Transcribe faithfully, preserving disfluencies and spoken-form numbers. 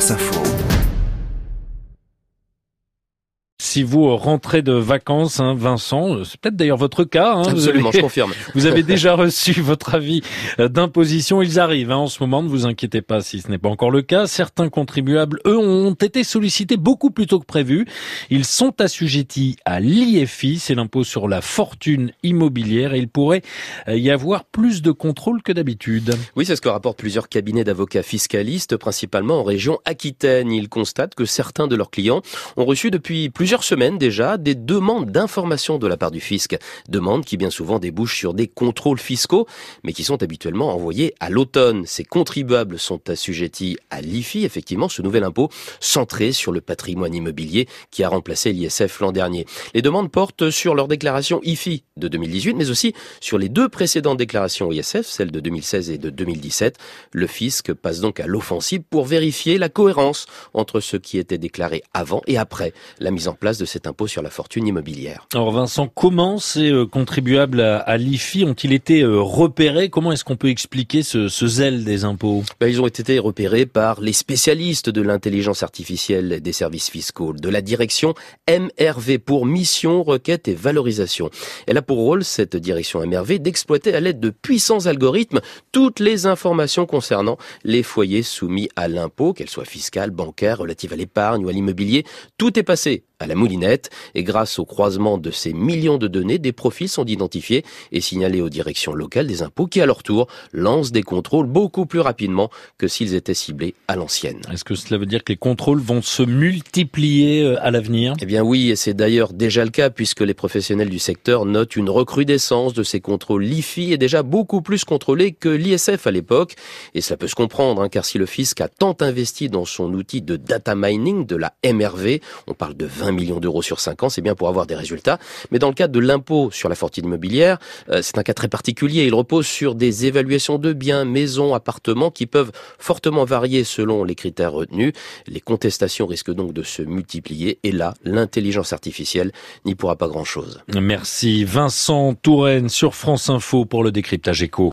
France Info. Si vous rentrez de vacances, hein, Vincent, c'est peut-être d'ailleurs votre cas. Hein, Absolument, avez, je confirme. Vous avez déjà reçu votre avis d'imposition. Ils arrivent hein, en ce moment, ne vous inquiétez pas si ce n'est pas encore le cas. Certains contribuables, eux, ont été sollicités beaucoup plus tôt que prévu. Ils sont assujettis à l'I F I, c'est l'impôt sur la fortune immobilière, et il pourrait y avoir plus de contrôle que d'habitude. Oui, c'est ce que rapportent plusieurs cabinets d'avocats fiscalistes, principalement en région Aquitaine. Ils constatent que certains de leurs clients ont reçu depuis plusieurs semaines déjà des demandes d'information de la part du fisc. Demandes qui bien souvent débouchent sur des contrôles fiscaux, mais qui sont habituellement envoyés à l'automne. Ces contribuables sont assujettis à l'I F I, effectivement, ce nouvel impôt centré sur le patrimoine immobilier qui a remplacé l'I S F l'an dernier. Les demandes portent sur leur déclaration I F I de deux mille dix-huit, mais aussi sur les deux précédentes déclarations I S F, celles de deux mille seize et de deux mille dix-sept. Le fisc passe donc à l'offensive pour vérifier la cohérence entre ce qui était déclaré avant et après la mise en place de cet impôt sur la fortune immobilière. Alors Vincent, comment ces contribuables à, à l'I F I ont-ils été repérés? Comment est-ce qu'on peut expliquer ce, ce zèle des impôts? Ben, ils ont été repérés par les spécialistes de l'intelligence artificielle des services fiscaux, de la direction M R V pour mission, requête et valorisation. Elle a pour rôle, cette direction M R V, d'exploiter à l'aide de puissants algorithmes toutes les informations concernant les foyers soumis à l'impôt, qu'elles soient fiscales, bancaires, relatives à l'épargne ou à l'immobilier. Tout est passé à la moulinette et grâce au croisement de ces millions de données, des profils sont identifiés et signalés aux directions locales des impôts qui, à leur tour, lancent des contrôles beaucoup plus rapidement que s'ils étaient ciblés à l'ancienne. Est-ce que cela veut dire que les contrôles vont se multiplier à l'avenir? Eh bien oui, et c'est d'ailleurs déjà le cas puisque les professionnels du secteur notent une recrudescence de ces contrôles. L'I F I est déjà beaucoup plus contrôlé que l'I S F à l'époque et cela peut se comprendre hein, car si le fisc a tant investi dans son outil de data mining, de la M R V, on parle de vingt millions d'euros sur cinq ans, c'est bien pour avoir des résultats. Mais dans le cadre de l'impôt sur la fortune immobilière, euh, c'est un cas très particulier. Il repose sur des évaluations de biens, maisons, appartements qui peuvent fortement varier selon les critères retenus. Les contestations risquent donc de se multiplier et là, l'intelligence artificielle n'y pourra pas grand-chose. Merci Vincent Touraine sur France Info pour le décryptage éco.